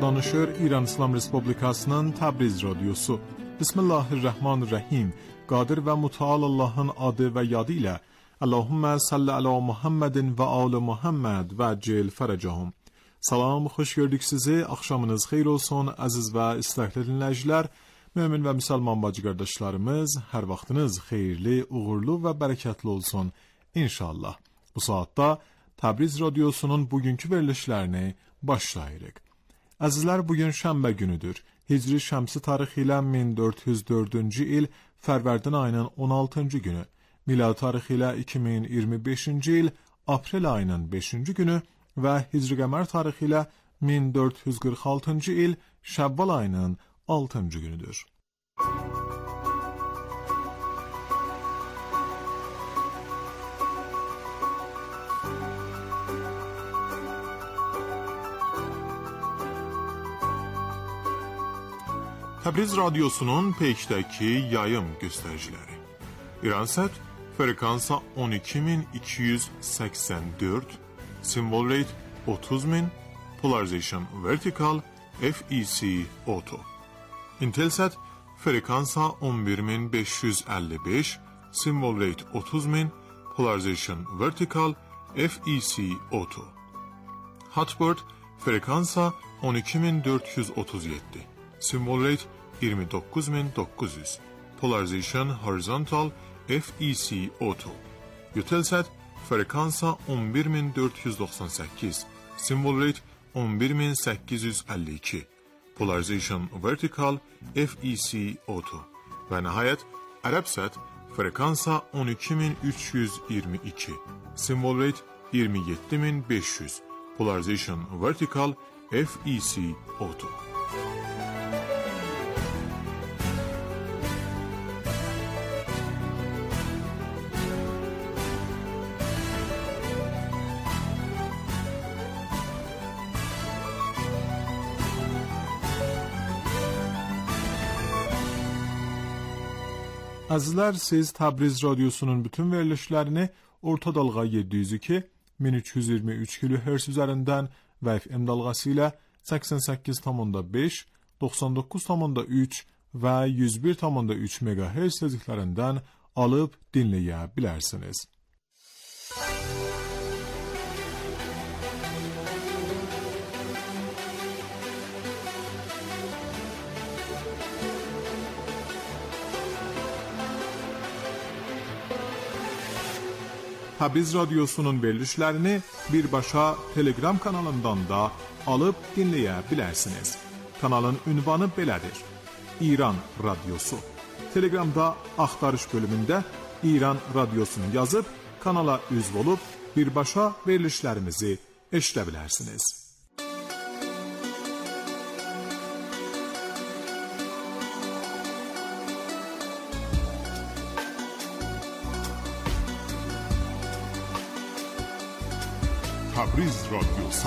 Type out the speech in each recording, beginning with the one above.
danışır İran İslam Respublikasının Təbriz radiosu. Bismillahirrahmanirrahim. Qadir və mütəal Allahın adı və yadı ilə Allahümmə salli ala Muhammedin və alı Muhammed və cil fərəcəhum. Salam, xoş gördük sizi. Axşamınız xeyir olsun, əziz və istəkli dinləyicilər. Mömin və müsəlman bacı qardaşlarımız, hər vaxtınız xeyirli, uğurlu və bərəkətli olsun inşallah. Bu saatda Təbriz radiosunun bugünkü verilişlərini başlayırıq. Əzizlər, bugün şənbə günüdür. Hicri şəmsi tarixi ilə 1404-cü il Fərvərdin ayının 16-cı günü. Miladi tarixi ilə 2025-ci il Aprel ayının 5-cü günü və Hicri qəmər tarixi ilə 1446-cı il Şəvval ayının 6-cı günüdür. Təbriz radiosunun peykdəki yayım göstəriciləri. İransat frekansa 12284, symbol rate 30000, polarization vertical, FEC auto. Intelsat frekansa 11555, symbol rate 30000, polarization vertical, FEC auto. Hotbird frekansa 12437, symbol rate 29900, polarization horizontal, FEC auto. Eutelsat frekansa 11498, symbol rate 11852, polarization vertical, FEC auto. Və nəhayət Arabsat frekansa 12322, symbol rate 27500, polarization vertical, FEC auto. Əzizlər, siz Təbriz radiosunun bütün verilişlərini orta dalğa 702, 1323 kHz üzərindən və FM dalğası ilə 88,5, 99,3 və 101,3 MHz tezliklərindən alıb dinləyə bilərsiniz. Təbriz radiosunun verilişlərini birbaşa Telegram kanalından da alıb dinləyə bilərsiniz. Kanalın ünvanı belədir: İran Radiosu. Telegramda axtarış bölümündə İran Radiosunu yazıb kanala üzv olub birbaşa verilişlərimizi eşidə bilərsiniz. Təbriz radiosu.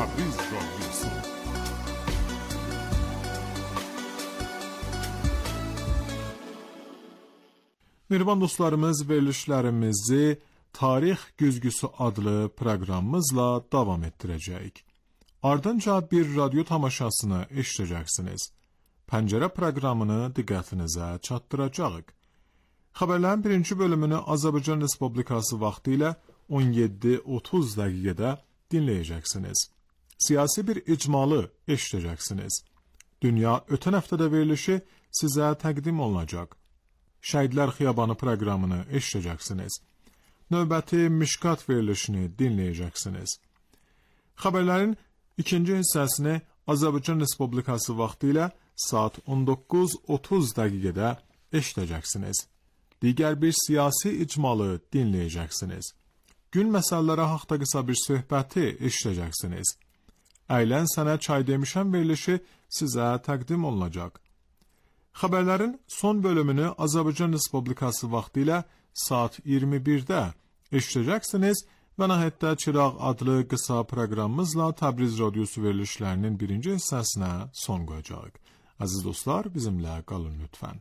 Mehriban dostlarımız, verilişlərimizi Tarix Güzgüsü adlı proqramımızla davam etdirəcəyik. Ardınca bir radio tamaşasını eşidəcəksiniz. Pəncərə proqramını diqqətinizə çatdıracağıq. Xəbərlərin birinci bölümünü Azərbaycan Respublikası vaxtı ilə 17:30 dəqiqədə dinləyəcəksiniz. Siyasi bir icmalı eşidəcəksiniz. Dünya ötən həftədə verilişi sizə təqdim olunacaq. Şəhidlər Xiyabanı proqramını eşidəcəksiniz. Növbəti Mişkat verilişini dinləyəcəksiniz. Xəbərlərin ikinci hissəsini Azərbaycan Respublikası vaxtı ilə saat 19:30 dəqiqədə eşidəcəksiniz. Digər bir siyasi icmalı dinləyəcəksiniz. Gün məsələləri haqda qısa bir söhbəti eşidəcəksiniz. Əylən sənə çay demişəm verilişi sizə təqdim olunacaq. Xəbərlərin son bölümünü Azərbaycan Respublikası vaxtı ilə saat 21-də eşidəcəksiniz və nəhayətdə Çıraq adlı qısa proqramımızla Təbriz radiosu verilişlərinin birinci hissəsinə son qoyacaq. Əziz dostlar, bizimlə qalın lütfən.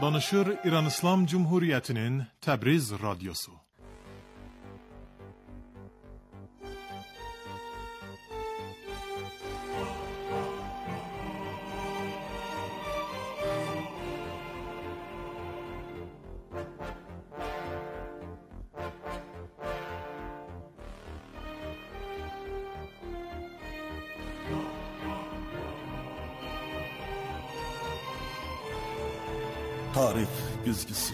Danışır İran İslam Cumhuriyeti'nin Təbriz Radyosu. Tarih güzgüsü.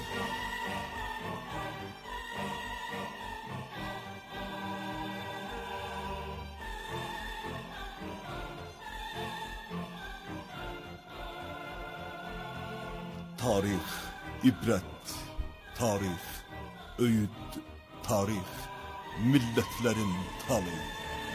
Tarih, ibret, tarih, öğüt, tarih, milletlerin talihi.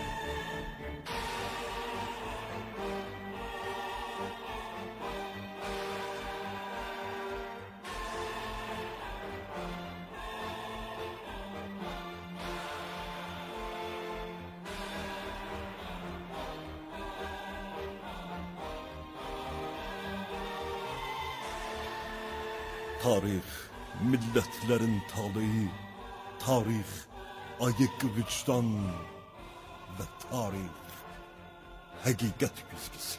Tarih, milletlerin talihi, tarih, ayık vicdan ve tarih, hakikat güzgüsü.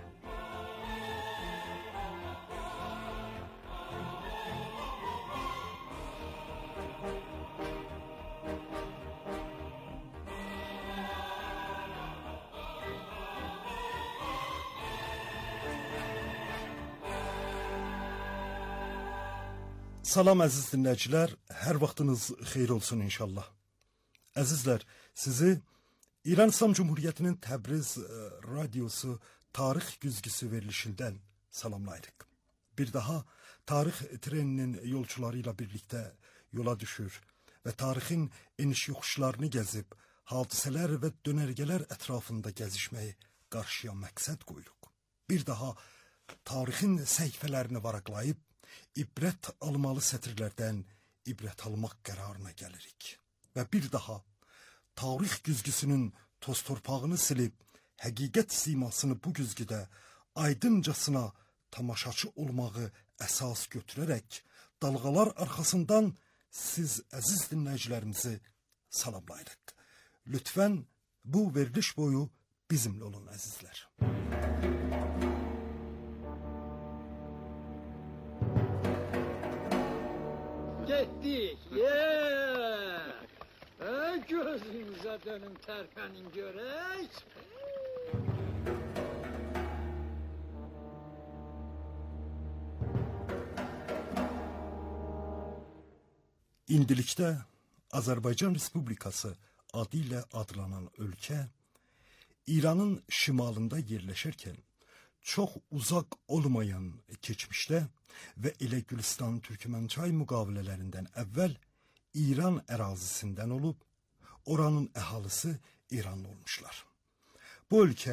Salam əziz dinləyicilər, hər vaxtınız xeyir olsun inşallah. Əzizlər, sizi İran İslam Cumhuriyetinin Təbriz Radyosu tarix güzgüsü verilişindən salamlayırıq. Bir daha tarix treninin yolcuları ilə birlikdə yola düşür və tarixin eniş yoxuşlarını gəzib, hadisələr və dönərgələr ətrafında gəzişməyi qarşıya məqsəd qoyuruq. Bir daha tarixin səhifələrini varaqlayıb, İbrət almalı sətirlərdən ibrət almaq qərarına gəlirik. Və bir daha tarix güzgüsünün toz torpağını silib, həqiqət simasını bu güzgüdə aydıncasına tamaşaçı olmağı əsas götürərək, dalğalar arxasından siz əziz dinləyicilərimizi salamlayırıq. Lütfən bu veriliş boyu bizimlə olun əzizlər. Getdik, gözünüzə dönün, tərpənin görək. İndilikdə Azərbaycan Respublikası adı ilə adlanan ölkə, İranın şimalında yerləşərkən, çox uzaq olmayan keçmişdə və elə Gülüstan-Türkmençay müqavilələrindən əvvəl İran ərazisindən olub, oranın əhalisi İranlı olmuşlar. Bu ölkə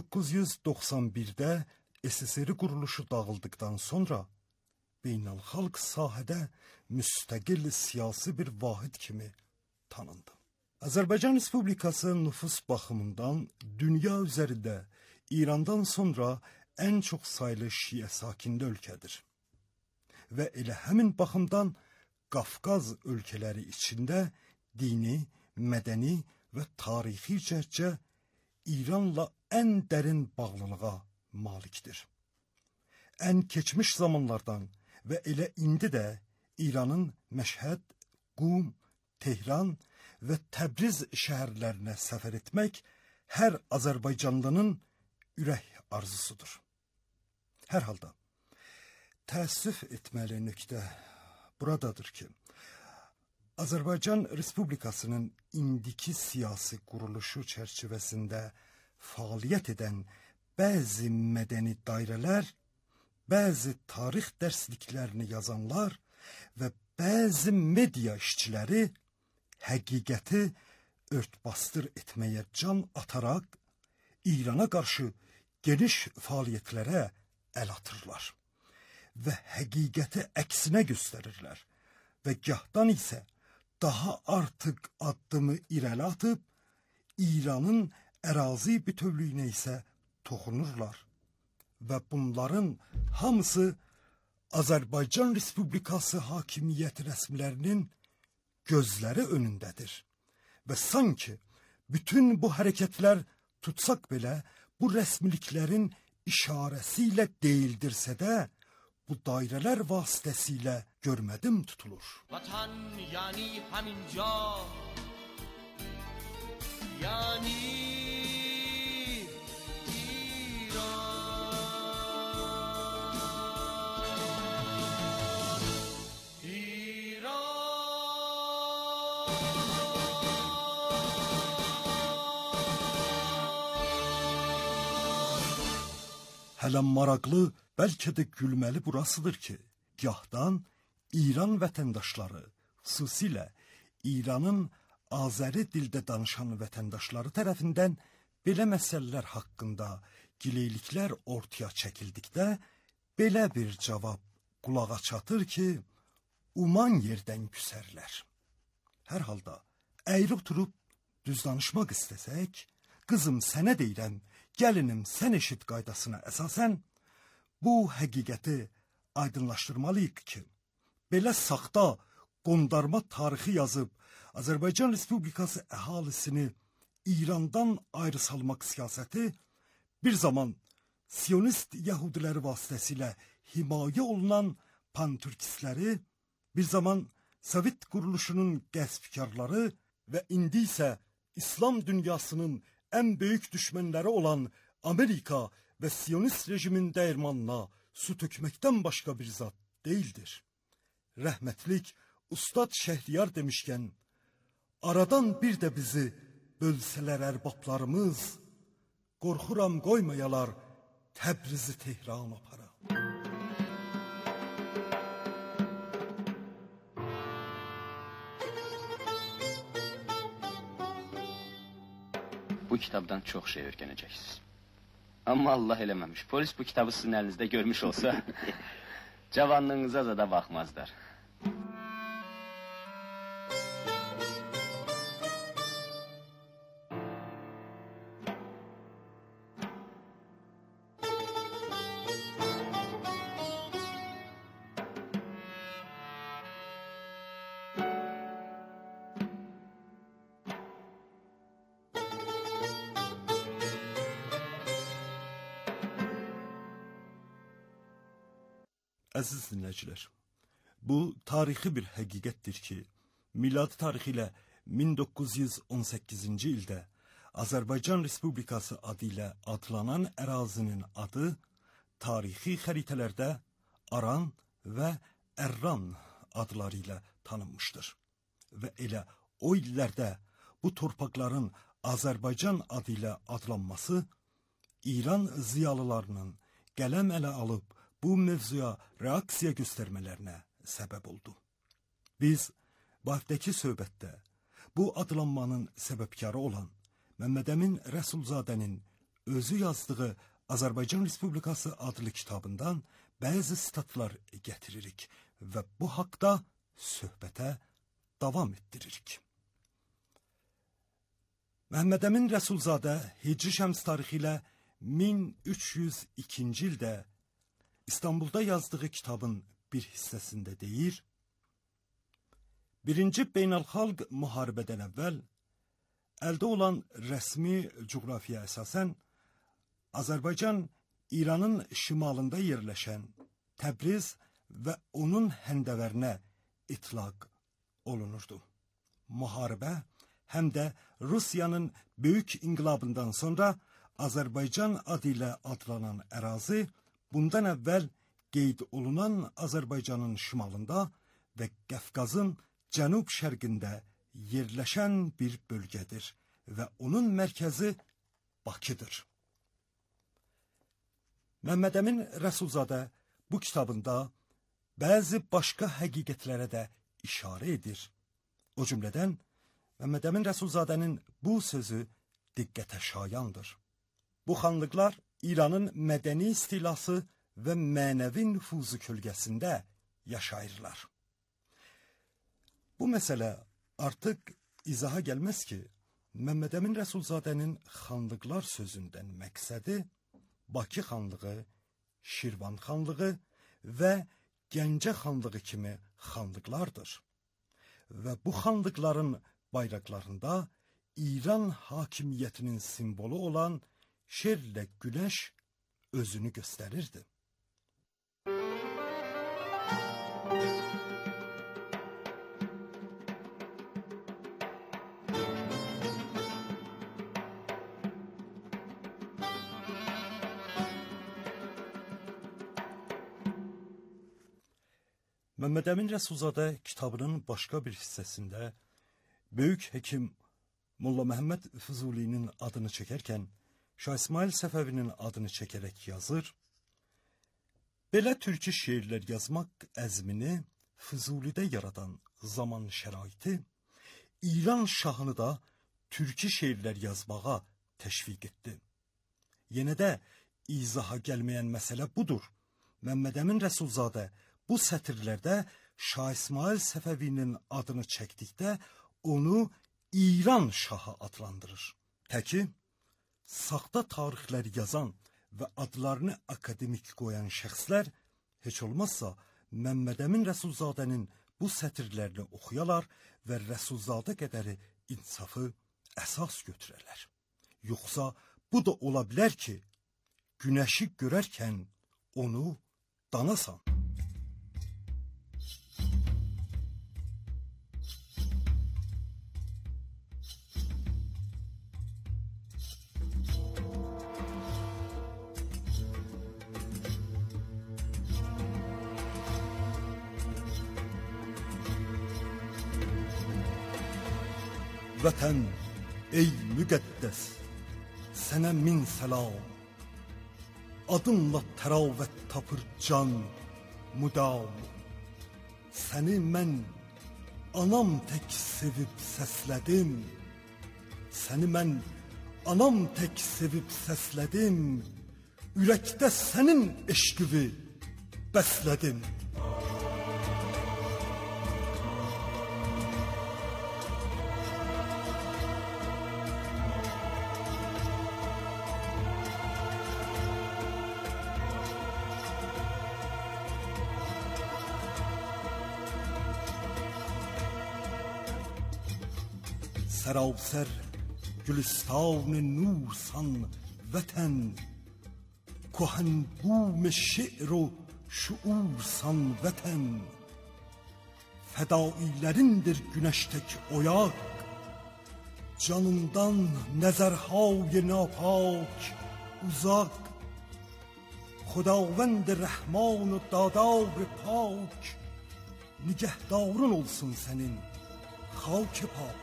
1991-də SSR quruluşu dağıldıqdan sonra beynəlxalq sahədə müstəqil siyasi bir vahid kimi tanındı. Azərbaycan Respublikası nüfus baxımından dünya üzərində İrandan sonra ən çox saylı şiə sakində ölkədir. Və elə həmin baxımdan Qafqaz ölkələri içində dini, mədəni və tarixi cəhətcə İranla ən dərin bağlılığa malikdir. Ən keçmiş zamanlardan və elə indi də İranın Məşhəd, Qum, Tehran və Təbriz şəhərlərinə səfər etmək hər Azərbaycanlının ürək arzusudur. Hər halda təəssüf etməli nöqtə buradadır ki, Azərbaycan Respublikasının indiki siyasi quruluşu çərçivəsində fəaliyyət edən bəzi mədəni dairələr, bəzi tarix dərsliklərini yazanlar və bəzi media işçiləri həqiqəti örtbasdır etməyə can ataraq İrana qarşı geniş fəaliyyətlərə əl atırlar və həqiqəti əksinə göstərirlər və gahdan isə daha artıq addımı irəli atıb İranın ərazi bütövlüyünə isə toxunurlar və bunların hamısı Azərbaycan Respublikası hakimiyyət rəsmilərinin gözləri önündədir. Və sanki bütün bu hərəkətlər tutsaq belə bu rəsmiliklərin işarəsi ilə deyildirsə də, bu dairələr vasitəsilə görmədim tutulur. Vatan yani həminca, yani Hələ maraqlı, bəlkə də gülməli burasıdır ki, gahdan İran vətəndaşları, xüsusilə İranın Azəri dildə danışan vətəndaşları tərəfindən belə məsələlər haqqında gileyliklər ortaya çəkildikdə, belə bir cavab qulağa çatır ki, uman yerdən küsərlər. Hər halda, əyri oturub düz danışmaq istəsək, qızım sənə deyirəm, gəlinim sən eşit qaydasına əsasən, bu həqiqəti aydınlaşdırmalıyıq ki, belə saxta, qondarma tarixi yazıb, Azərbaycan Respublikası əhalisini İrandan ayrı salmaq siyasəti bir zaman Siyonist Yahudiləri vasitəsilə himayə olunan pantürkistləri, bir zaman Sovet quruluşunun qəsbkarları və indi isə İslam dünyasının ən böyük düşmənləri olan Amerika və Siyonist rejimin dəyirmanına su tökməkdən başqa bir zat deyildir. Rəhmətlik Ustad Şəhriyar demişkən, aradan bir də bizi bölsələr ərbablarımız, qorxuram qoymayalar Təbrizi Tehran apara. Bu kitabdan çox şey öyrənəcəksiniz. Amma Allah eləməmiş. Polis bu kitabı sizin əlinizdə görmüş olsa, cavanlığınıza da baxmazlar. Əziz dinləyicilər, bu tarixi bir həqiqətdir ki, miladi tarixi ilə 1918-ci ildə Azərbaycan Respublikası adı ilə adlanan ərazinin adı tarixi xəritələrdə Aran və Ərran adları ilə tanınmışdır. Və elə o illərdə bu torpaqların Azərbaycan adı ilə adlanması İran ziyalılarının qələm ələ alıb bu mövzuya reaksiya göstərmələrinə səbəb oldu. Biz Bahdəki söhbətdə bu adlanmanın səbəbkarı olan Məmməd Əmin Rəsulzadənin özü yazdığı Azərbaycan Respublikası adlı kitabından bəzi statlar gətiririk və bu haqda söhbətə davam etdiririk. Məmməd Əmin Rəsulzadə Hicri Şəms tarixi ilə 1302-ci ildə İstanbulda yazdığı kitabın bir hissəsində deyir, birinci beynəlxalq müharibədən əvvəl əldə olan rəsmi coğrafiya əsasən Azərbaycan İranın şimalında yerləşən Təbriz və onun həndəvərinə itlaq olunurdu. Müharibə həm də Rusiyanın böyük inqilabından sonra Azərbaycan adı ilə adlanan ərazi bundan əvvəl qeyd olunan Azərbaycanın şimalında və Qəfqazın cənub-şərqində yerləşən bir bölgədir və onun mərkəzi Bakıdır. Məmməd Əmin Rəsulzadə bu kitabında bəzi başqa həqiqətlərə də işarə edir. O cümlədən Məmməd Əmin Rəsulzadənin bu sözü diqqətə şayandır. Bu xanlıqlar İranın mədəni istilası və mənəvi nüfuzu kölgəsində yaşayırlar. Bu məsələ artıq izaha gəlməz ki, Məmməd Əmin Rəsulzadənin xanlıqlar sözündən məqsədi Bakı xanlığı, Şirvan xanlığı və Gəncə xanlığı kimi xanlıqlardır. Və bu xanlıqların bayraqlarında İran hakimiyyətinin simvolu olan şerlə günəş özünü göstərirdi. Məhəmməd Əmin Rəsulzadə kitabının başqa bir hissəsində böyük həkim Molla Məhəmməd Füzulinin adını çəkərkən Şah İsmail Səfəvinin adını çəkərək yazır. Belə türkü şeirlər yazmaq əzmini Füzulidə yaradan zaman şəraiti İran şahını da türkü şeirlər yazmağa təşviq etdi. Yenə də izaha gəlməyən məsələ budur. Məhəmməd Əmin Rəsulzadə bu sətirlərdə Şah İsmail Səfəvinin adını çəkdikdə onu İran şahı adlandırır. Təki, saxta tarixlər yazan və adlarını akademik qoyan şəxslər heç olmazsa Məhəmməd Əmin Rəsulzadənin bu sətirlərini oxuyalar və Rəsulzadə qədəri insafı əsas götürərlər. Yoxsa bu da ola bilər ki, günəşi görərkən onu danasan. Vətən, ey müqəddəs, sənə min səlam. Adınla təravət tapır can, müdam. Səni mən anam tək sevib səslədim. Səni mən anam tək sevib səslədim. Ürəkdə sənin eşqini bəslədim. Səralsər gülüstan nursan vətən, Kuhenbum şi'r u şuursan vətən. Fədailerindir güneştek oyak, Canından nəzərhay napak uzak. Xudavənd rəhman u dadar pak, Nigəhdarın olsun sənin xak pak.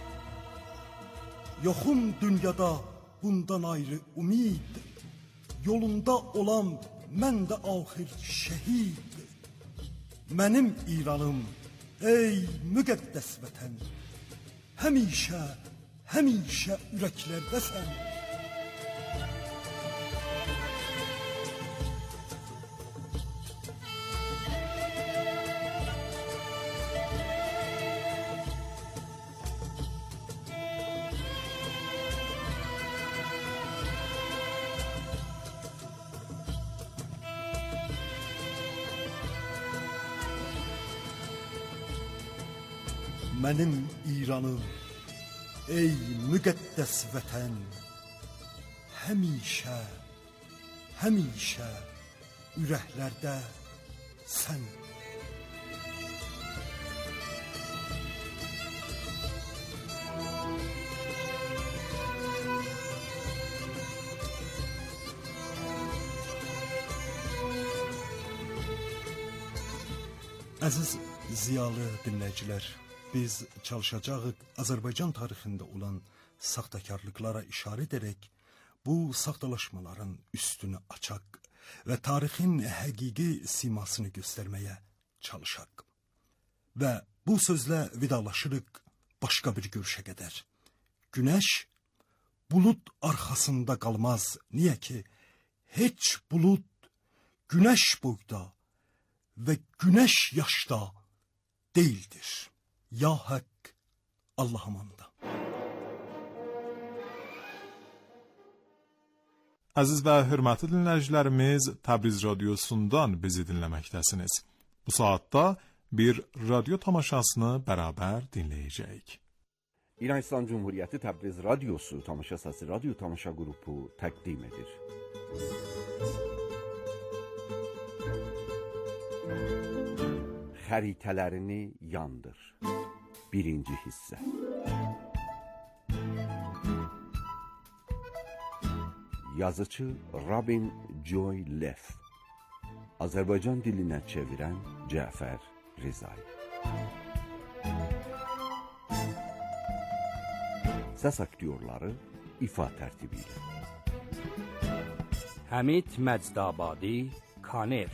Yoxum dünyada bundan ayrı umid, Yolunda olan mən də axir şəhid. Mənim İranım, ey müqəddəs vətən, Həmişə, həmişə ürəklərdəsən. Mənim İranım, ey müqəddəs vətən, Həmişə, həmişə ürəklərdə sən. Əziz ziyalı dinləyicilər, biz çalışacağıq Azərbaycan tarixində olan saxtakarlıqlara işarə edərək bu saxtalaşmaların üstünü açaq və tarixin həqiqi simasını göstərməyə çalışaq. Və bu sözlə vidalaşırıq başqa bir görüşə qədər. Günəş bulud arxasında qalmaz. Niyə ki, heç bulud günəş boyda və günəş yaşda deyildir. Ya Hak, Allah amanda. Əziz və hörmətli dinləyicilərimiz, Təbriz radiosundan bizi dinləməkdəsiniz. Bu saatte bir radyo tamaşasını beraber dinleyeceğiz. İran İslam Cumhuriyeti Təbriz Radyosu tamaşasası radyo tamaşa grubu təqdim edir. Xəritələrini yandır. 1-ci hissə. Yazıcı Robin Joy Leff. Azərbaycan dilinə çevirən Cəfər Rizay. Səs aktyorları ifa tərtibi ilə. Həmid Məcdabadi, Kaner.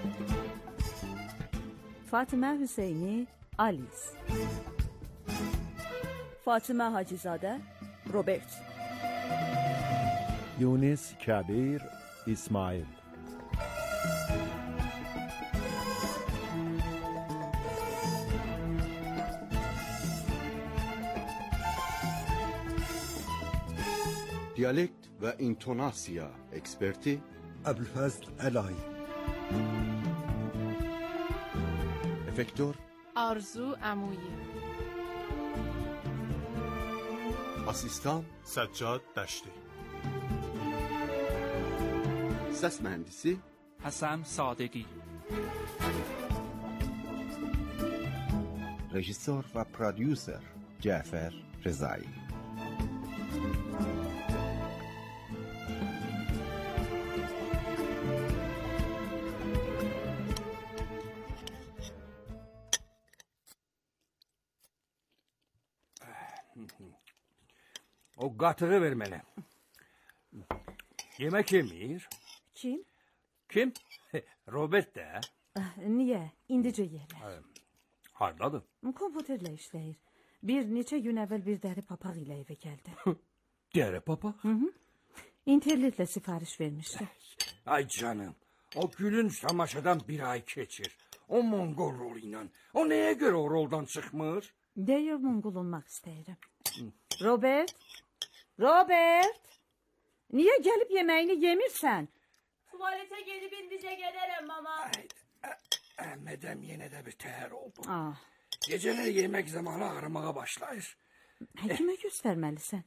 Fatimə Hüseyni, Alice. Fatimə Hacızadə, Robert. Yunus Kabir, İsmail. Diyalekt və intonasiya eksperti Əbülfəzl Əlay. Efektör Arzu Əmuyi. Asistan Səccad Dəşti. Səs mühəndisi Həsən Sadəqi. Rejissor və prodüser Cəfər Rizay. O qatığı ver mənə. Yemək yemir. Kim? Kim? Robert də. Niyə? İndicə yerlər. Hardadır? Kompüterlə işləyir. Bir neçə gün əvvəl bir dəri papaq ilə evə gəldi. Dəri papaq? İnternetlə sifariş vermişdi. Ay canım. O gülünç tamaşadan bir ay keçir. O Mongol rolu ilə. O nəyə görə o roldan çıxmır? Deyir Mongol olmaq istəyirəm. Robert? Robert! Niyə gəlib yeməyini yemirsən? Tuvalete gedib indicə gedərəm mama. Əhmədəm yenə də bir təhər oldu. Ah, Gecələr yemək zamanı ağrımağa başlayır. həkimə göstərməlisən.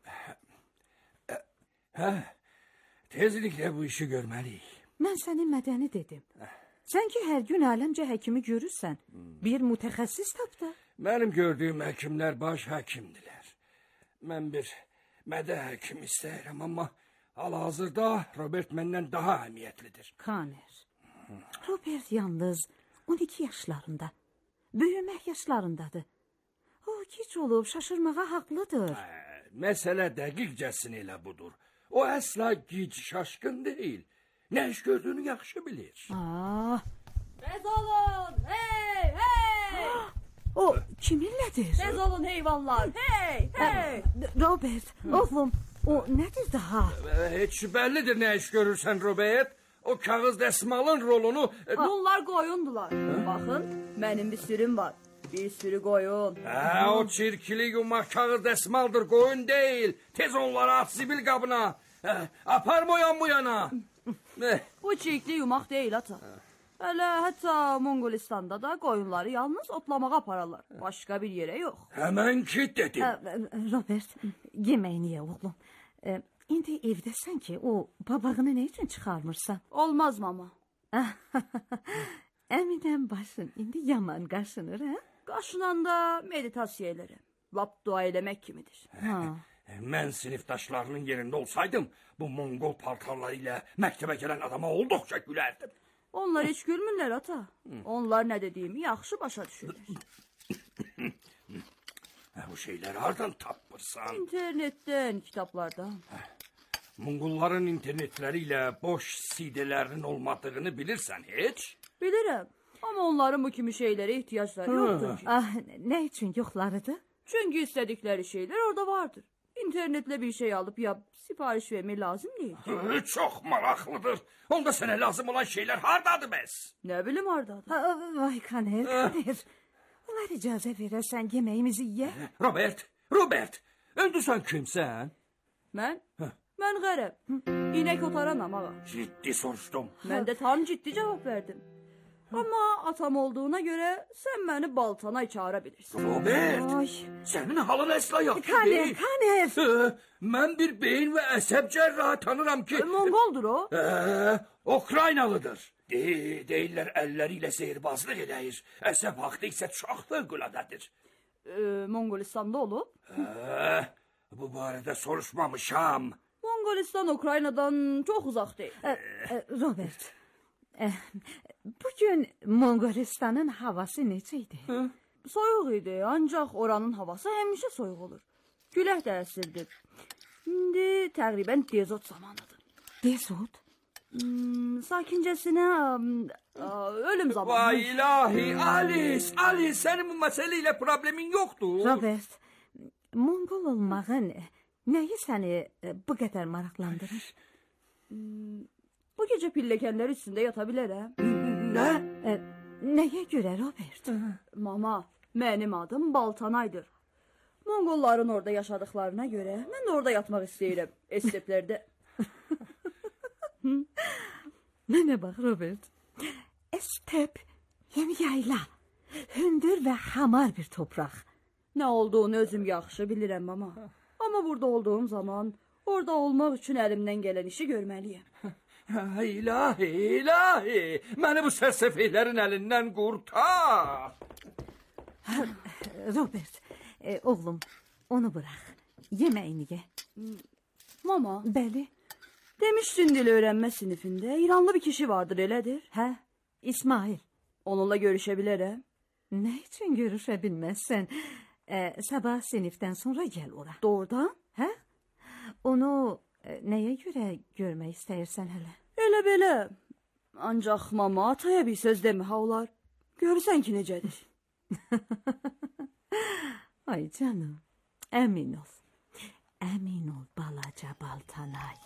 Hə, tezliklə bu işi görməliyik. Mən səni mədəni dedim. Sən ki, hər gün aləmcə həkimi görürsən. Bir mütəxəssis tap da. Mənim gördüyüm həkimlər baş həkimdilər. Mən bir mədə həkim istəyirəm, amma hal-hazırda Robert məndən daha əhəmiyyətlidir. Kaner. Robert yalnız 12 yaşlarında. Böyümək yaşlarındadır. O, gic olub şaşırmağa haqlıdır. Məsələ dəqiqcəsin elə budur. O əsla gic, şaşkın deyil. Nə iş gördüyünü yaxşı bilir. Tez olun, hey, hey! O kiminlədir? Tez olun heyvanlar, hey, hey! Robert, oğlum, o nədir daha? Heç bəllidir nə iş görürsən, Robert. O kağız dəsmalın rolunu... Bunlar qoyundular. Baxın, mənim bir sürüm var. Bir sürü qoyun. O çirkili yumaq kağız dəsmaldır, qoyun deyil. Tez onları at zibil qabına. Apar boyan bu yana. Bu çirkli yumaq deyil ata. Hələ hətta Mongolistan'da da qoyunları yalnız otlamağa apararlar. Başqa bir yerə yox. Həmən ki dedim. Robert, yeməyini ye oğlum. İndi evdəsən ki, o babağını nə üçün çıxarmırsan? Olmaz mama. Əminəm başın indi yaman qaşınır, hə? Qaşınanda meditasiya elərim. Lap dua eləmək kimidir. Mən sinifdaşlarının yerində olsaydım, bu Mongol paltarları ilə məktəbə gələn adama olduqca gülərdim. Onlar heç gülmürlər ata. Onlar nə dediyimi yaxşı başa düşürlər. Bu şeyləri hardan tapırsan? İnternetdən, kitablardan. Mongolların internetləri ilə boş CD-lərinin olmadığını bilirsən heç? Bilirəm. Amma onların bu kimi şeylərə ehtiyacları yoxdur ki. Nə üçün yoxlarıdır? Çünki istədikləri şeylər orada vardır. İnternetle bir şey alıp ya sipariş vermək lazım değil. Çox maraqlıdır. Onda sənə lazım olan şeylər hardadır bəs? Nə bilim hardadır. Vay Kaner. Onlar icazə verərsən yeməyimizi ye. Robert, öndü sən kimsən? Mən? Mən qərəb. İnək otaranam ağa. Ciddi soruşdum. Mən də tam ciddi cavab verdim. Ama atam olduğuna göre sen beni baltana çağıra bilirsin. Robert, senin halın əsla yaxşı deyil. Kaner. Mən bir beyin və əsəb cərrahı tanıram ki... Mongoldur o. Ukraynalıdır. Deyirlər əlləri ilə zehirbazlıq edəyir. Əsəb haqqı isə çox fövqüladadır. Mongolistan'da olub. Bu barədə soruşmamışam. Mongolistan Ukrayna'dan çok uzak değil. Robert, bugün Mongolistan'ın havası neceydi? Soyuq idi, ancaq oranın havası həmişə soyuq olur. Külək də əsirdir. İndi təqribən dezot zamanıdır. Dezot? Sakincəsinə ölüm zamanı. Vay ilahi, Alice, sənin bu məsələ ilə problemin yoxdur. Robert, Mongol olmağın nəyi səni bu qədər maraqlandırır? Bu gecə pilləkənlər üstündə yata bilərəm. Nə? Nəyə görə, Robert? Mama, mənim adım Baltanaydır. Mongolların orada yaşadıklarına görə mən də orada yatmaq istəyirəm. Esteplərdə. Mənə bax, Robert. Estep, yayla, hündür və hamar bir topraq. Nə olduğunu özüm yaxşı bilirəm, mama. Amma burada olduğum zaman orada olmaq üçün əlimdən gələn işi görməliyəm. İlahi, məni bu sərsəfeylərin əlindən qurtar. Robert, oğlum, onu bırak. Yeməyini ye. Mama. Bəli. Demişdin dil öğrenme sinifinde İranlı bir kişi vardır, elədir? Hə, İsmail. Onunla görüşə bilərəm. Nə üçün görüşə bilməzsən? Sabah sinifdən sonra gəl ora. Doğrudan? Hə? Onu nəyə görə görmək istəyirsən hələ? Elə belə. Ancaq mama ataya bir söz demə ha olar. Görürsən ki necədir. Ay canım, əmin ol. Əmin ol balaca Baltanay.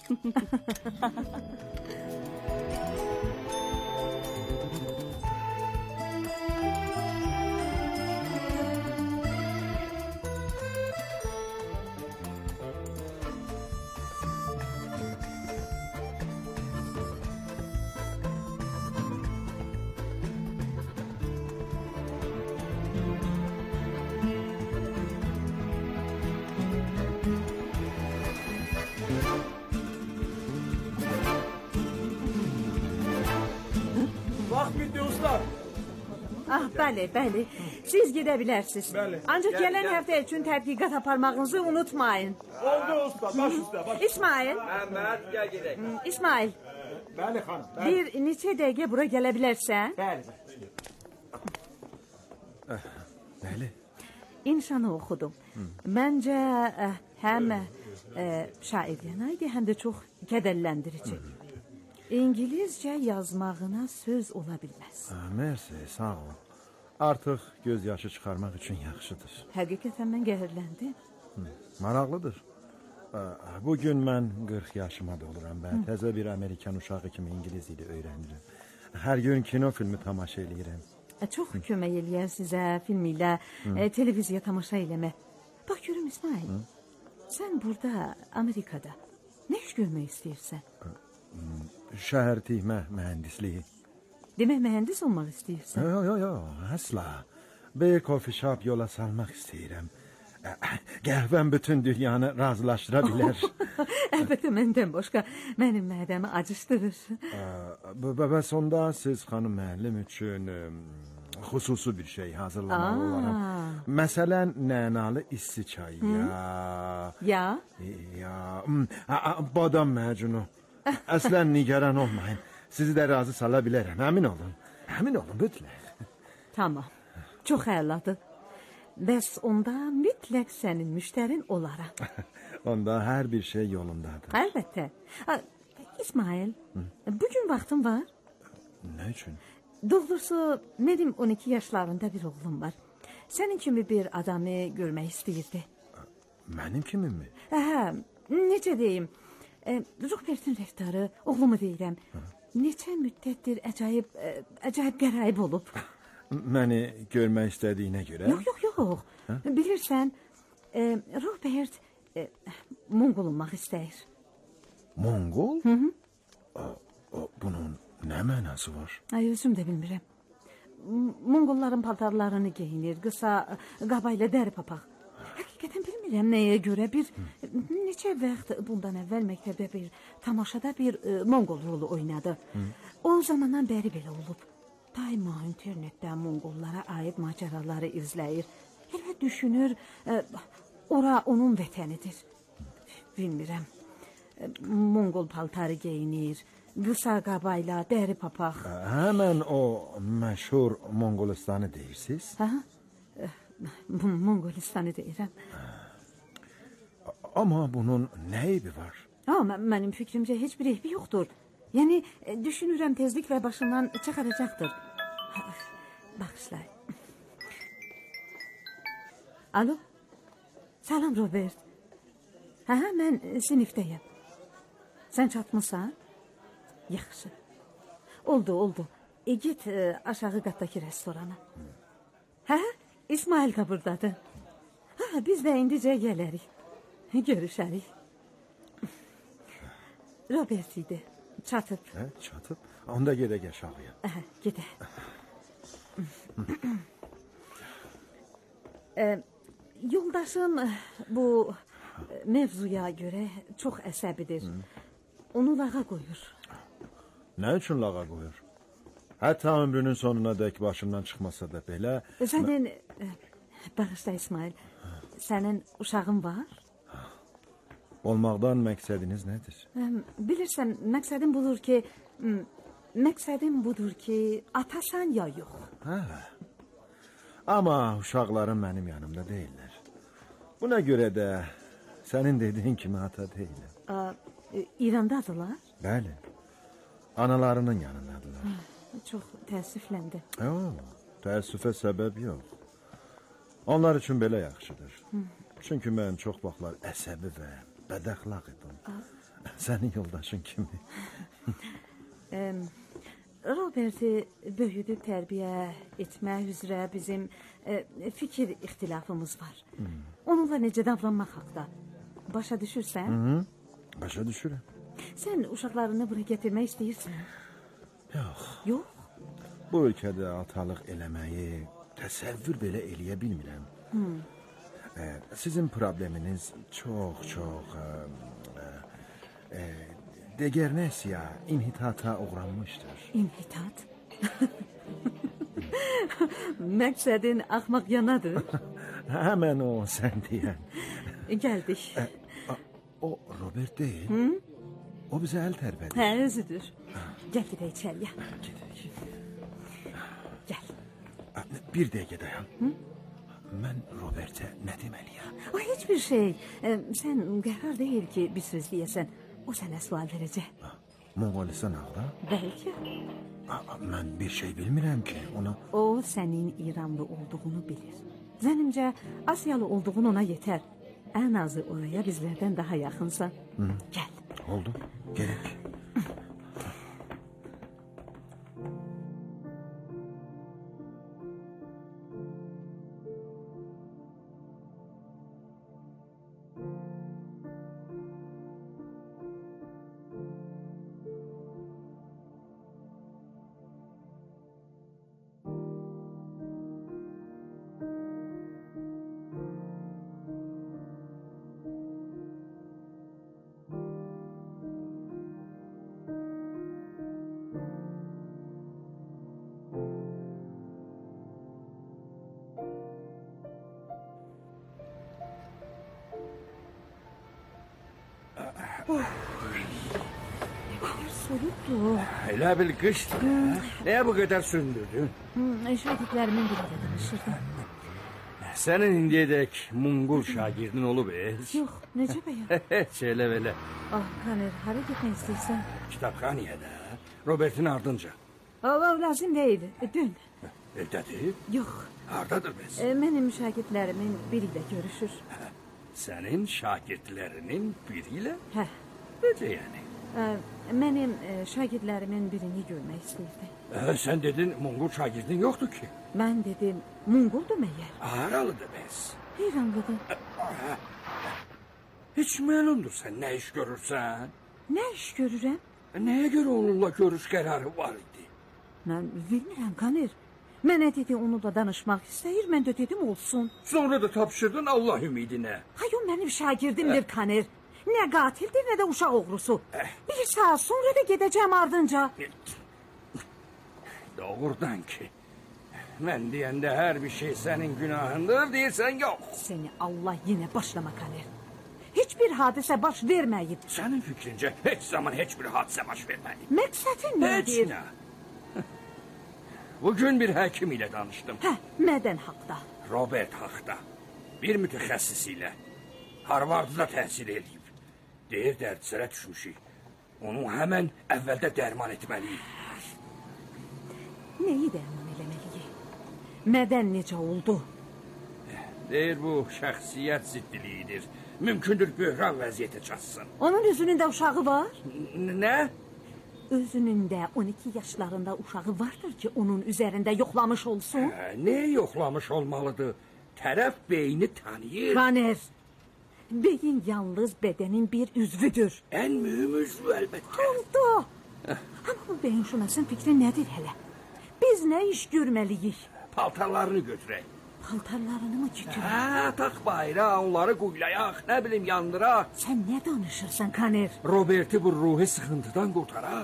Ah, bəli. Siz gedə bilərsiniz. Ancaq gələn həftə üçün tədqiqat aparmağınızı unutmayın. Oldu usta, baş üstə. İsmail. Məhəmməd, gəl gedək. İsmail. Bəli, xanım. Bir neçə dəqiqə bura gələ bilərsən? Bəli. Bəli. İnşanı oxudum. Məncə həm şairyanə idi, həm də çox kədərləndirici. İngilizcə yazmağına söz ola bilməz. Mersi, sağ ol. Artıq göz yaşı çıxarmaq üçün yaxşıdır. Həqiqətən mən qəhərləndim. Maraqlıdır. Bugün mən 40 yaşıma doluram və təzə bir Amerikan uşağı kimi İngiliz dili öyrənirəm. Hər gün kino filmi tamaşa eləyirəm. Çox kömək eləyər sizə film ilə televiziya tamaşa eləmə. Bax görüm İsmail, sən burada Amerikada nə iş görmək istəyirsən? Şəhər tihmə mühəndisliyi. Demək mühəndis olmaq istəyirsən? Yox, əsla. Bir coffee shop yola salmaq istəyirəm. Qəhvəm bütün dünyanı razılaşdıra bilər. Əlbəttə məndən başqa mənim mədəmi acışdırır. Və sonda siz xanım müəllim üçün xüsusi bir şey hazırlamalı olaram. Məsələn, nənalı isti çay ya badam macunu. Əslən nigaran olmayın. Sizi də razı sala bilərəm. Əmin olun mütləq. Tamam. Çox əladır. Bəs onda mütləq sənin müştərin olaram. Onda hər bir şey yolundadır. Əlbəttə. İsmail, bugün vaxtın var? Nə üçün? Doğrusu, mənim 12 yaşlarında bir oğlum var. Sənin kimi bir adamı görmək istəyirdi. Mənim kimi mi? Necə deyim? Rupertin rəftarı, oğlumu deyirəm. Neçə müddətdir əcayib qəraib olub. Məni görmək istədiyinə görə? Yox. Bilirsən, Rupert Mongol olmaq istəyir. Mongol? Bunun nə mənası var? Özüm də bilmirəm. Monqolların paltarlarını geyinir, qısa qaba ilə dəri papaq. Həqiqətən bilmirəm nəyə görə bir neçə vaxt bundan əvvəl məktəbdə bir tamaşada bir Monqol rolu oynadı. O zamandan bəri belə olub. Daima internetdə Monqollara aid macəraları izləyir. Elə düşünür, ora onun vətənidir. Bilmirəm. Monqol paltarı geyinir, qısa qabayla, dəri papaq. Həmən o məşhur Monqolistanı deyirsiniz? Monqolistanı deyirəm. Amma bunun nə eybi var? Mənim fikrimcə heç bir eybi yoxdur. Yəni, düşünürəm tezliklə başından çıxaracaqdır. Bağışlay. Alo? Salam, Robert. Mən sinifdəyəm. Sən çatmısan? Yaxşı. Oldu. Git aşağı qatdakı restorana. İsmail qabırdadır. Biz də indicə gələrik. Görüşərik. Robert idi. Çatıb. Çatıb? Onda gedək aşağıya. Gedək. Yoldaşım bu mevzuya görə çox əsəbidir. Onu lağa qoyur. Nə üçün lağa qoyur? Hətta ömrünün sonuna dək başından çıxmasa da belə... Sənin, bağışla İsmail, sənin uşağın var? Olmaqdan məqsədiniz nədir? Bilirsən, məqsədim budur ki, atasan ya yox. Amma uşaqlarım mənim yanımda deyirlər. Buna görə də sənin dediyin kimi ata deyiləm. İrandadırlar? Bəli, analarının yanındadılar. Çox təəssüfləndi. Təəssüfə səbəb yox. Onlar üçün belə yaxşıdır. Çünki mən çox vaxtlar əsəbi və bədəxlaq idim. Sənin yoldaşın kimi. Roberti böyüdüb tərbiyə etmək üzrə bizim fikir ixtilafımız var. Onunla necə davranmaq haqda. Başa düşürsən? Başa düşürəm. Sən uşaqlarını bura gətirmək istəyirsən? Yox? Bu ölkədə atalıq eləməyi təsəvvür belə eləyə bilmirəm. Sizin probleminiz çox degernesiya, inhitata uğranmışdır. İnhitat? Məqsədin axmaq yanadır. Həmən o sən deyən. Gəldik. O Robert deyil. O bizə əl tərpədir. Özüdür. Gəl gedək içəriyə. Gəl. Bir dəqiqə dayan. Mən Robertə nə deməliyəm? Heç bir şey. Sən qərar deyil ki, bir söz deyəsən. O sənə sual verəcək. Monqolistan haqda? Bəlkə. Mən bir şey bilmirəm ki, ona... O sənin İranlı olduğunu bilir. Zənimcə, Asiyalı olduğun ona yetər. Ən azı oraya bizlərdən daha yaxınsan. Gəl. Oldu, gerek. Soğukdur. Elə bil qışdır. Nəyə bu qədər sündürdün? Şagirdlərimin biri də danışırdı. Sənin indiyədək Monqol şagirdin olub, Yox, necə bəyəm? Heç elə belə. Kaner, hara getmək istəyirsən? Kitabxaniyədə, Robertin ardınca. Lazım deyil, dün. Evdədir? Yox. Hardadır bəs? Mənim şagirdlərimin biri ilə görüşür. Sənin şagirdlərinin biri ilə? Necə yəni? Mənim şagirdlərimin birini görmək istəyirdi. Sən dedin, Monqol şagirdin yoxdur ki. Mən dedim, Monqoldur məyər? Haralıdır bəs? İranlıdır. Heç məlumdur sən nə iş görürsən? Nə iş görürəm? Nəyə görə onunla görüş qərarı var idi? Mən bilmirəm, Kaner. Mənə dedi onunla danışmaq istəyir, mən də dedim olsun. Sonra da tapşırdın Allah ümidinə. Hay o mənim şagirdimdir Kaner. Nə qatildir, nə də uşaq oğrusu. Bir saat sonra da gedəcəm ardınca. Doğrudan ki, mən deyəndə hər bir şey sənin günahındır, deyirsən yox. Seni Allah yenə başlama Kaner. Hiçbir hadisə baş verməyib. Sənin fikrincə heç zaman heç bir hadisə baş verməyib. Məqsədin nədir? Heç nə. Bugün bir həkim ilə danışdım. Nədən haqda? Robert haqda. Bir mütəxəssis ilə. Harvardda təhsil edib. Deyir dərdsərə düşmüşük. Onu həmən əvvəldə dərman etməliyik. Neyi dərman eləməliyik? Nədən necə oldu? Deyir bu şəxsiyyət ziddiliyidir. Mümkündür böhran vəziyyətə çatsın. Onun özünün də uşağı var? Nə? Özünün də 12 yaşlarında uşağı vardır ki, onun üzərində yoxlamış olsun. Ne yoxlamış olmalıdır? Tərəf beyni tanıyır. Kaner, beyin yalnız bədənin bir üzvüdür. Ən mühüm üzvü əlbəttə. Oldu. Ama bu beyin şunasın fikri nədir hələ? Biz nə iş görməliyik? Paltarlarını götürək. Paltarlarını mı götürək? Tak bayrağı, onları quylayaq, nə bilim yandıraq. Sən nə danışırsan Kaner? Roberti bu ruhi sıxıntıdan qurtaraq.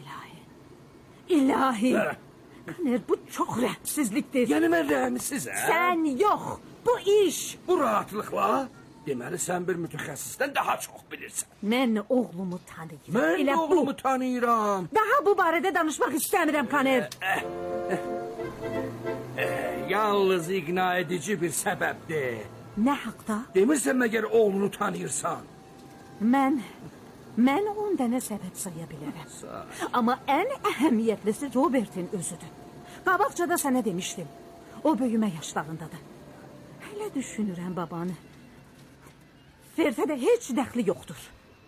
İlahi. Kaner, bu çox rəhmsizlikdir. Yəni mən rəhmsizəm? Sən yox, bu iş. Bu rahatlıqla? Deməli sən bir mütəxəssisdən daha çox bilirsən. Mən oğlumu tanıyıram. Mən də oğlumu tanıyıram. Daha bu barədə danışmaq istəmirəm Kaner. Yalnız iqna edici bir səbəbdir. Nə haqda? Demirsən məgər oğlunu tanıyırsan? Mən 10 dənə səbəb saya bilərəm. Amma ən əhəmiyyətlisi Robertin özüdür. Qabaqcada sənə demişdim. O böyümə yaşlarındadır. Hələ düşünürəm babanı. Fertədə heç dəxli yoxdur.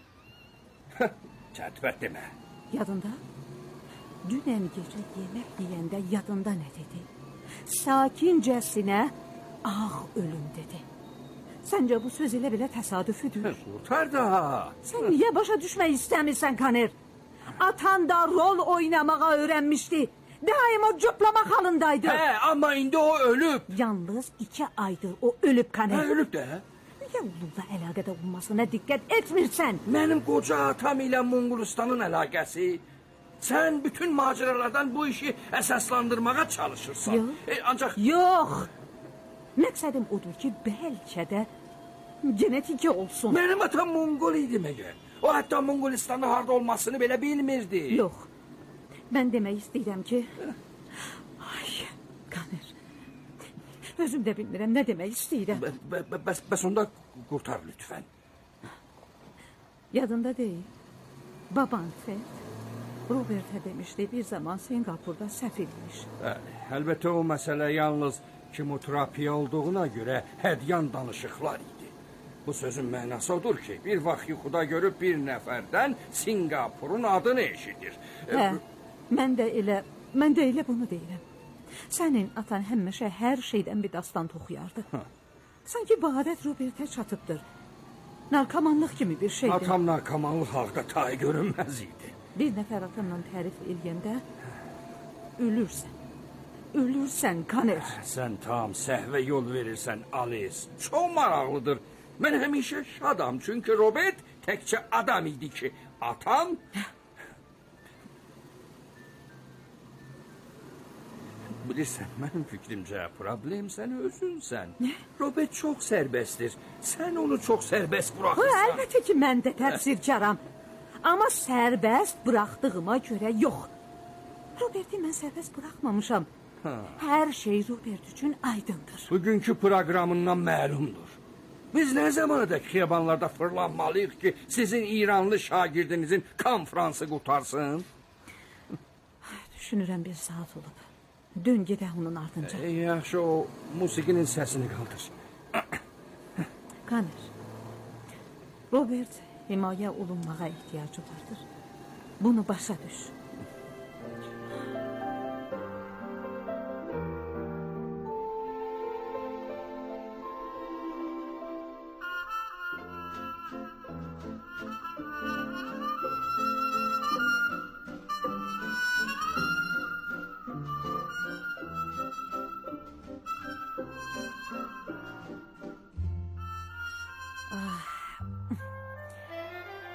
Çətbət demə. Yadında? Dünən gecə yemək yeyəndə yadında nə dedi? Sakincəsinə ağ ölüm dedi. Səncə bu söz elə belə təsadüfüdür? Qurtar da. Sən niyə başa düşmək istəmirsən Kaner? Atan da rol oynamağa öyrənmişdi. Daim o cüplamaq halındaydı. Amma indi o ölüb. Yalnız 2 aydır o ölüb Kaner. Ölüb də. Niyə onunla əlaqədə olmasına diqqət etmirsən? Mənim qoca atam ilə Monqolistanın əlaqəsi. Sən bütün macəralardan bu işi əsaslandırmağa çalışırsan. Yox. Ancaq... Yox. Məqsədim odur ki, bəlkə də genetiki olsun. Mənim atam Monqol idi məgər. O hətta Monqolistanın harda olmasını belə bilmirdi. Yox. Mən demək istəyirəm ki... Ay, Kaner. Özüm də bilmirəm nə demək istəyirəm. Bəs onda qurtar lütfən. Yadında deyil. Baban Fred Robert'e demişdi bir zaman Singapur'da səfirmiş. Əlbəttə o məsələ yalnız kimoterapiya olduğuna görə hədyan danışıqlar idi. Bu sözün mənası odur ki, bir vaxt yuxuda görüb bir nəfərdən Singapurun adını eşidir. Mən də elə bunu deyirəm. Sənin atan həmişə hər şeydən bir dastan toxuyardı. Sanki bu adət Robert'e çatıbdır. Narkomanlıq kimi bir şeydir. Atam narkomanlıq haqda tay görünməz idi. Bir nəfər atamla tərif eləyəndə ölürsən. Ölürsən Kaner. Sən tam səhvə yol verirsən Alice. Çox maraqlıdır. Mən həmişə şadam çünki Robert təkcə adam idi ki, atam... Bilirsən, mənim fikrimcə problem sən özünsən. Nə? Robert çox sərbəstdir. Sən onu çox sərbəst buraxırsan. Əlbəttə ki, mən də təqsirkaram. Amma sərbəst buraxdığıma görə yox. Roberti mən sərbəst buraxmamışam. Hər şey Robert üçün aydındır. Bugünkü proqramından məlumdur. Biz nə zamanadək xiyabanlarda fırlanmalıyıq ki, sizin İranlı şagirdinizin konfransı qurtarsın? Düşünürəm bir saat olub. Dün gedək onun ardınca. Yaxşı, o musiqinin səsini qaldır. Kaner, Robert himayə olunmağa ehtiyacı vardır. Bunu başa düş.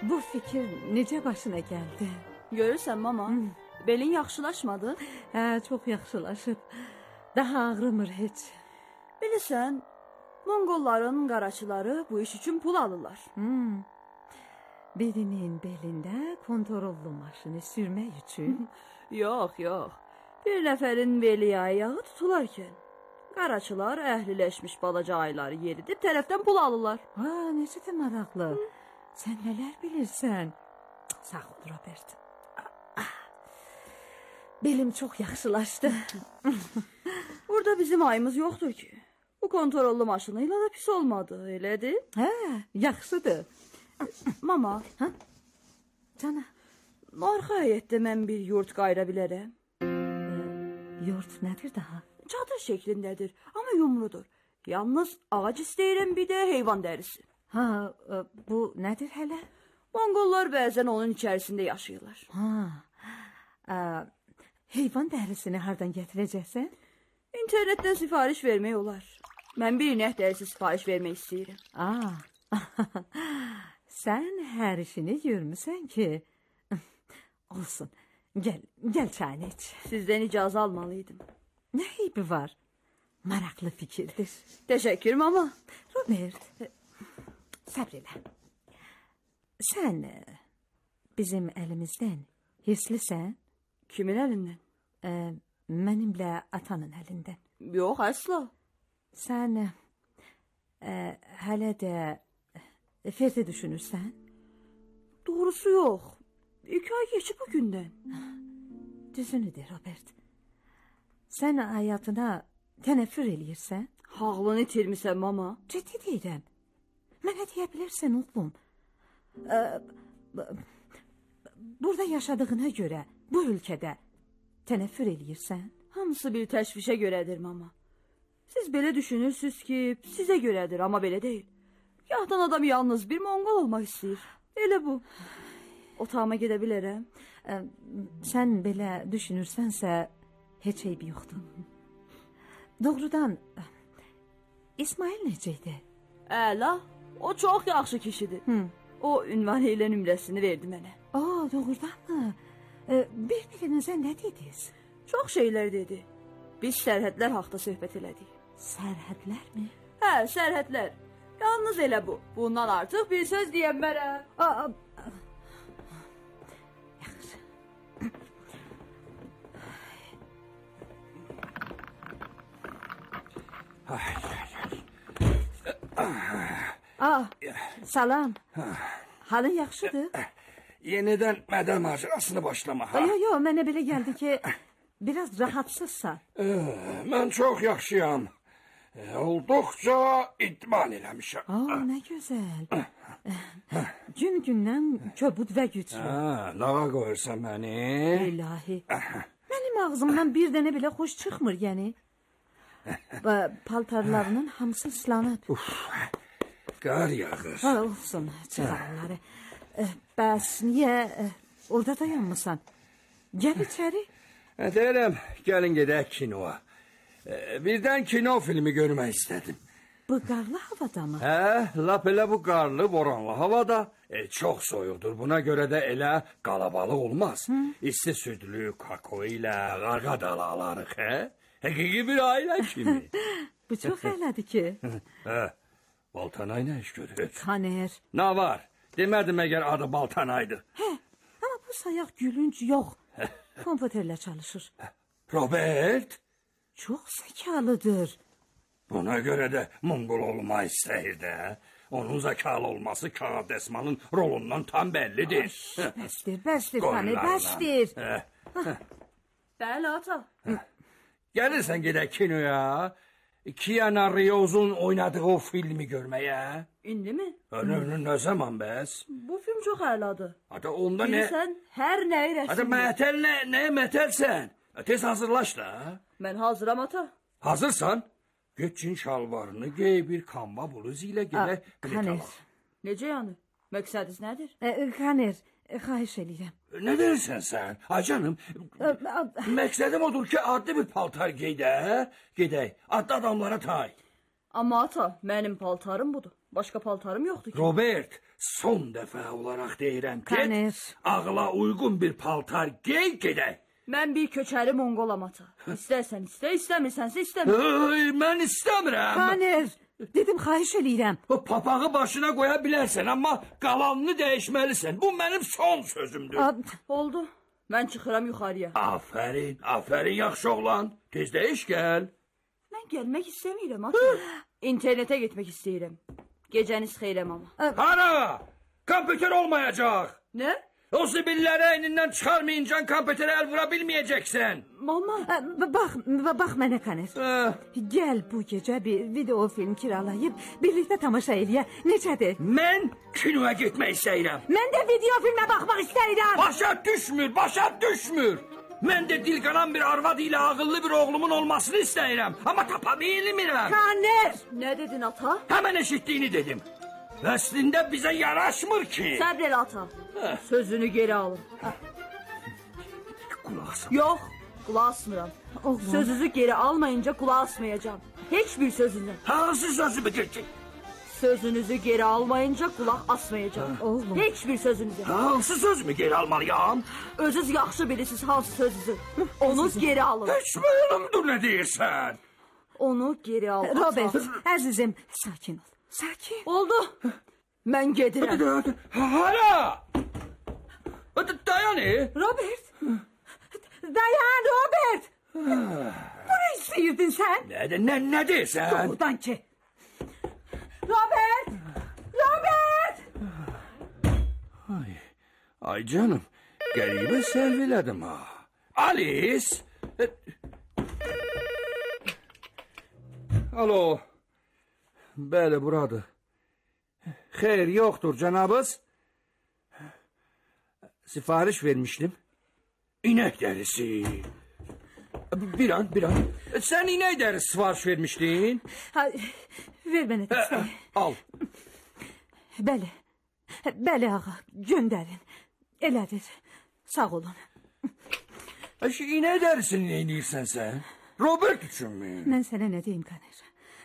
Bu fikir necə başına gəldi? Görürsən mama, belin yaxşılaşmadı. Hə, çox yaxşılaşıb. Daha ağrımır heç. Bilirsən, Monqolların qaraçıları bu iş üçün pul alırlar. Birinin belində kontrollu maşını sürmək üçün. Yox. Bir nəfərin beli ayağı tutularkən qaraçılar əhliləşmiş balaca ayları yeridib tərəfdən pul alırlar. Necə də maraqlı. Sən nələr bilirsən? Sağ ol, Robert. Belim çox yaxşılaşdı. Burada bizim ayımız yoxdur ki. Bu kontrollu maşınıyla da pis olmadı, elədir? Hə, yaxşıdır. Mama, Cana, arxa həyətdə mən bir yurt qayıra bilərəm. Yurt nədir daha? Çadır şəklindədir, amma yumrudur. Yalnız ağac istəyirəm, bir də heyvan dərisi. Bu nədir hələ? Monqollar bəzən onun içərisində yaşayırlar. Heyvan dərisini hardan gətirəcəksən? İnternetdən sifariş vermək olar. Mən bir inək dərisi sifariş vermək istəyirəm. Sən hər işini görmüsən ki. Olsun, gəl çayını iç. Sizdən icazə almalıydım. Nə eybi var? Maraqlı fikirdir. Təşəkkür mama. Robert, səbr elə. Sən bizim əlimizdən hirslisən? Kimin əlindən? Mənimlə atanın əlindən. Yox, əsla. Sən hələ də Ferdi düşünürsən? Doğrusu yox. 2 ay geçib bu gündən. Düzünü de, Robert. Sən həyatına tənəffür eləyirsən? Ağlını itirmisən, mama. Ciddi deyirəm. Mənə deyə bilərsən, oğlum. Burada yaşadığına görə, bu ölkədə tənəffür eləyirsən? Hamısı bir təşvişə görədir, mama. Siz belə düşünürsünüz ki, sizə görədir, amma belə deyil. Gahdan adam yalnız bir Monqol olmaq istəyir. Elə bu. Otağıma gedə bilərəm. Sən belə düşünürsənsə, heç eybi yoxdur. Doğrudan, İsmail necəydi? Əla, o çox yaxşı kişidir. O ünvan ilə nömrəsini verdi mənə. Doğrudan mı? Bir-birinizə nə dediniz? Çox şeylər dedi. Biz sərhədlər haqda söhbət elədik. Sərhədlər mi? Hə, sərhədlər. Yalnız elə bu. Bundan artıq bir söz deyənmərəm. Yaxşı. Salam. Halın yaxşıdır? Yenidən mədən macərasını başlama. Yox, mənə belə gəldi ki, biraz rahatsızsan. Mən çox yaxşıyam. Olduqca idman eləmişəm. Nə gözəl. Gün-gündən köbud və güclü. Nağa qoyursan məni? İlahi. Mənim ağzımdan bir dənə belə xoş çıxmır, yəni. Paltarlarının hamısı ıslanıb. Qar yağır. Olsun, çıxar onları. Bəs niyə orada dayanmısan? Gəl içəri. Deyirəm, gəlin gedək kinoa. Birdən kino filmi görmək istədim. Bu qarlı havada mı? Lap elə bu qarlı, boranlı havada. Çox soyuqdur, buna görə də elə qalabalıq olmaz. İsti südlü, kakao ilə qarğa dalı alarıq, Həqiqi bir ailə kimi. Bu çox elədir ki. Baltanay nə iş görür? Taner. Nə var? Demədim əgər adı Baltanaydır. Amma bu sayaq gülünc yox. Kompüterlə çalışır. Robert? Çox zəkalıdır. Buna görə də Monqol olmaq istəyir də. Onun zəkalı olması Kağab Dəsmalın rolundan tam bəllidir. Bəsdir, Taner, bəsdir. Bəli, ata. Gəlirsən gedək kinoya. Kiana Reeves'un oynadığı o filmi görməyə. İndi mi? Nə zaman bəs? Bu film çox əladır. Ata onda nə? Bilirsən, hər nəyi rəsmdir. Ata mətəl nəyə mətəlsən? Tez hazırlaş da. Mən hazıram, ata. Hazırsan? Göçün şalvarını gey, bir kanva bluz ilə gedək bilet alaq. Necə yəni? Məqsədiniz nədir? Kaner, xahiş edirəm. Nə deyirsən sən? Ay canım, məqsədim odur ki, adlı bir paltar gey də, gedək, adlı adamlara tay. Amma ata, mənim paltarım budur. Başqa paltarım yoxdur ki. Robert, son dəfə olaraq deyirəm ki, Kaner. ağla uyğun bir paltar gey gedək. Mən bir köçəri monqolam ata. İstərsən istə, istəmirsənsə istəmə. Mən istəmirəm. Kaner, dedim xahiş eləyirəm. O papağı başına qoya bilərsən, amma qalanını dəyişməlisən. Bu mənim son sözümdür. Oldu. Mən çıxıram yuxarıya. Afərin, afərin, yaxşı oğlan. Tez dəyiş gəl. Mən gəlmək istəmirəm ata. İnternetə getmək istəyirəm. Gecəniz xeyrəm amma. Hara? Kompüter olmayacaq. Nə? O zibilləri əynindən çıxarmayınca kompüterə əl vura bilməyəcəksən. Mama. Bax mənə Kaner. Gəl bu gecə bir video film kiralayıb birlikdə tamaşa eləyə. Necədir? Mən kinoya getmək istəyirəm. Mən də video filmə baxmaq istəyirəm. Başa düşmür. Mən də dilqaran bir arvad ilə ağıllı bir oğlumun olmasını istəyirəm. Amma tapa bilmirəm. Kaner! Nə dedin ata? Həmən eşitdiyini dedim. Əslində bizə yaraşmır ki. Səbr elə ata. Sözünü geri alın. Qulaq asın. Yox, qulaq asmıram. Sözünüzü geri almayınca qulaq asmayacağım. Heç bir sözündən. Hansı sözümü geçecek? Sözünüzü geri almayınca qulaq asmayacağım. Oğlum. Heç bir sözünüzü. Hansı sözümü geri almalıyam? Özünüz yaxşı bilirsiniz hansı sözünüzü. Onu geri alın. Heç mənimdir nə deyirsən? Onu geri al. Robert, əzizim, sakin ol. Sakin. Oldu. Mən gedirəm. Hara? Dayan. Robert. Dayan Robert. Bu ne istəyirdin sən? Nə deyirsən? Doğrudan ki. Robert. Robert. Ay canım. Qəribə səhv elədim ha. Alice. Alo. Bəli, buradır. Xeyr, yoxdur cənabız. Sifariş vermişdim. İnək dərisi. Bir an. Sən inək dərisi sifariş vermişdin. Ver mənə dəstəyi. Al. Bəli. Bəli ağa, göndərin. Elədir. Sağ olun. İnək dərisini nə edirsən sən? Robert üçünmü? Mən sənə nə deyim Kaner?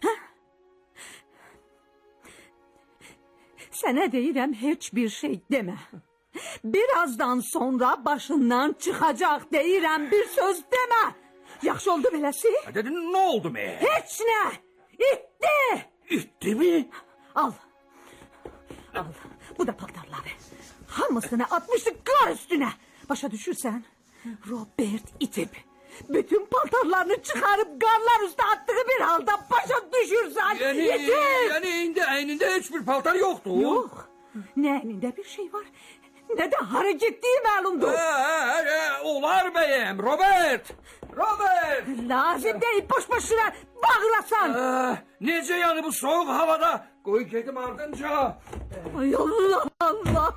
Sənə deyirəm heç bir şey demə. Birazdan sonra başından çıxacaq deyirəm bir söz demə. Yaxşı oldu beləsi? Nə oldu mə? Heç nə. İtdi. İtdi mi? Al. Bu da paltarları. Hamısını atmışdık qar üstünə. Başa düşürsən? Robert itib. Bütün paltarlarını çıxarıb qarlar üstə atdığı bir halda başa düşürsən. Yəni indi əynində heç bir paltar yoxdur. Yox. Nə əynində bir şey var, nə də hara getdiyi məlumdur. Olar bəyəm, Robert. Lazım deyil boş-boşuna bağırasan. Necə yəni bu soğuk havada? Qoy gedim ardınca. Ay Allah.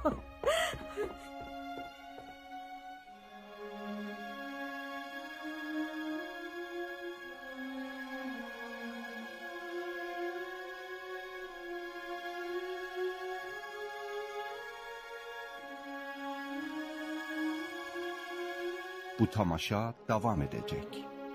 Bu tamaşa devam edecek.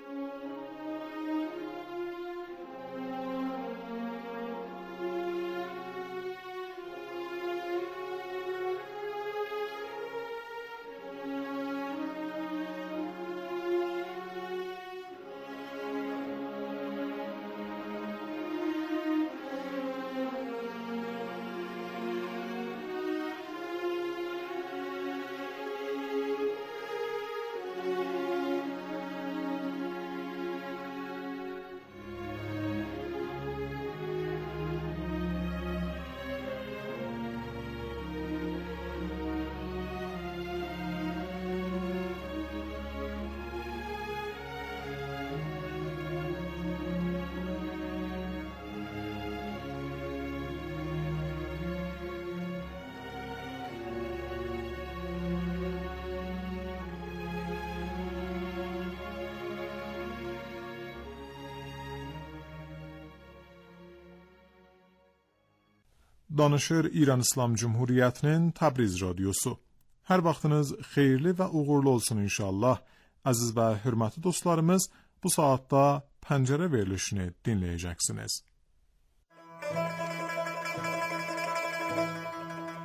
Danışır İran İslam Cumhuriyyətinin Təbriz radiosu. Hər vaxtınız xeyirli və uğurlu olsun inşallah. Əziz və hörmətli dostlarımız, bu saatda pəncərə verilişini dinləyəcəksiniz.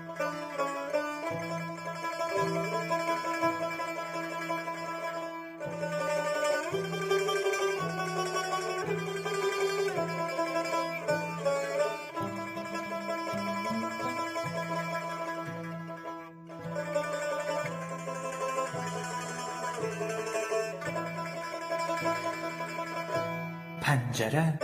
پنجره.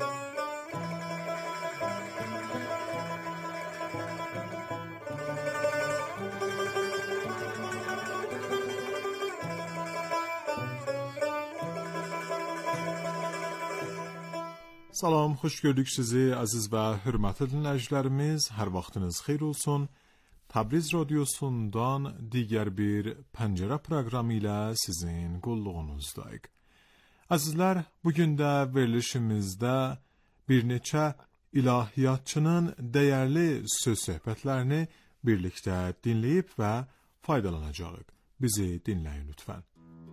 Salam, xoş gördük sizi əziz və hörmətli dinləyicilərimiz. Hər vaxtınız xeyir olsun. Təbriz radiosundan digər bir pəncərə proqramı ilə sizin qulluğunuzdayıq. Əzizlər, bugün də verilişimizdə bir neçə ilahiyyatçının dəyərli söz söhbətlərini birlikdə dinləyib və faydalanacağıq. Bizi dinləyin lütfən.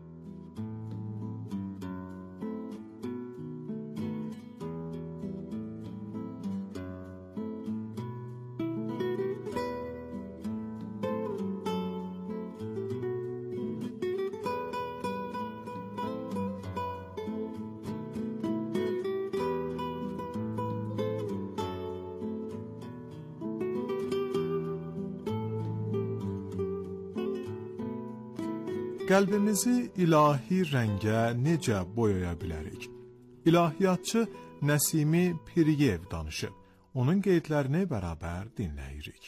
Qəlbimizi ilahi rəngə necə boyaya bilərik? İlahiyyatçı Nəsimi Piriyev danışıb. Onun qeydlərini bərabər dinləyirik.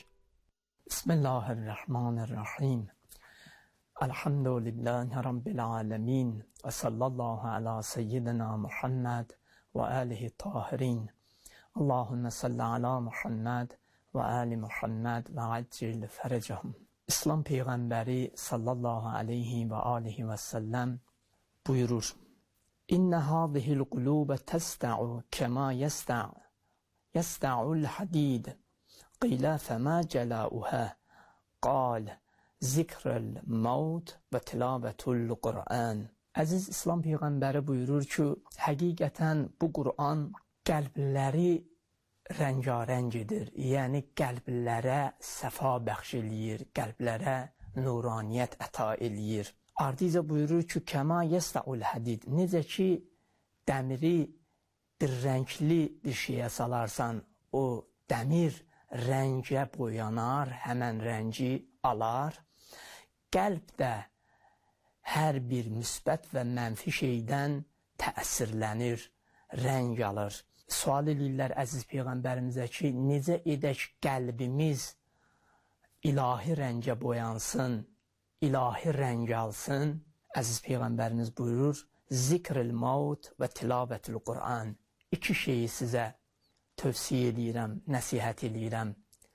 Bismillahirrahmanirrahim. Elhamdülillahi Rabbil alemin. Və sallallahu ala seyyidina Muhammed və alihi tahirin. Allahümme salli ala Muhammed və ali Muhammed və accil fərəcəhum. İslam Peyğəmbəri sallallahu aleyhi və alihi və səlləm buyurur: İnnə hādihil qulubə təstə'u kəmə yəstə'ul hadid qilə fəmə cələuhə qal zikrəl mavt və tilabətul Qur'an. Əziz İslam Peyğəmbəri buyurur ki, həqiqətən bu Qur'an qəlbləri rəngarəngidir, yəni qəlblərə səfa bəxş eləyir, qəlblərə nuraniyyət əta eləyir. Ardıca buyurur ki, kəma yəstəul hadid, necə ki dəmiri bir rəngli bir şeyə salarsan, o dəmir rəngə boyanar, həmən rəngi alar. Qəlb də hər bir müsbət və mənfi şeydən təsirlənir, rəng alır. Sual edirlər əziz Peyğəmbərimizə ki, necə edək qəlbimiz ilahi rəngə boyansın, ilahi rəng alsın? Əziz Peyğəmbərimiz buyurur, zikril mavt və tilavətül Qur'an. İki şeyi sizə tövsiyə edirəm, nəsihət edirəm.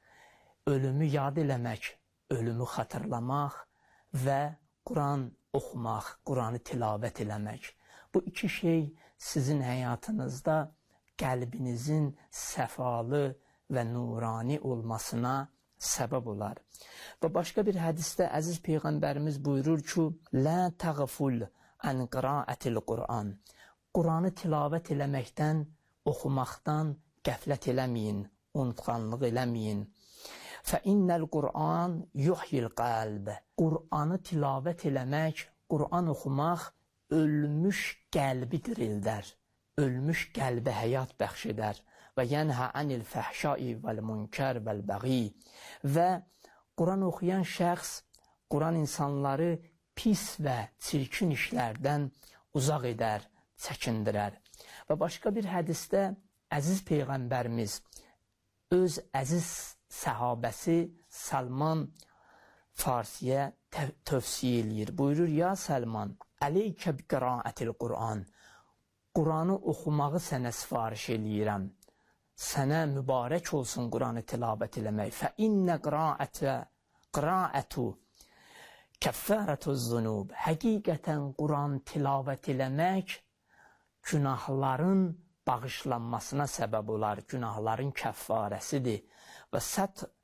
Ölümü yad eləmək, ölümü xatırlamaq və Quran oxumaq, Quranı tilavət eləmək. Bu iki şey sizin həyatınızda qəlbinizin səfalı və nurani olmasına səbəb olar. Və başqa bir hədisdə əziz Peyğəmbərimiz buyurur ki, Lə təğful ən qiraətil Qur'an. Quranı tilavət eləməkdən, oxumaqdan qəflət eləməyin, unutqanlıq eləməyin. Fə innəl Qur'an yuhyil qəlb. Qur'anı tilavət eləmək, Qur'an oxumaq ölmüş qəlbi dirildər. Ölmüş qəlbə həyat bəxş edər və yənhə anil fəhşai vəl münkər vəl bəği. Və Quran oxuyan şəxs, Quran insanları pis və çirkin işlərdən uzaq edər, çəkindirər. Və başqa bir hədisdə əziz Peyğəmbərimiz öz əziz səhabəsi Salman Farsiyə tövsiyə eləyir. Buyurur, ya Salman, əleykə bi qiraətil Qur'an. Quranı oxumağı sənə sifariş eləyirəm. Sənə mübarək olsun Quranı tilavət eləmək. Fə innə qiraətu kəffərətuz zunub. Həqiqətən Quran tilavət eləmək günahların bağışlanmasına səbəb olar, günahların kəffarəsidir. Və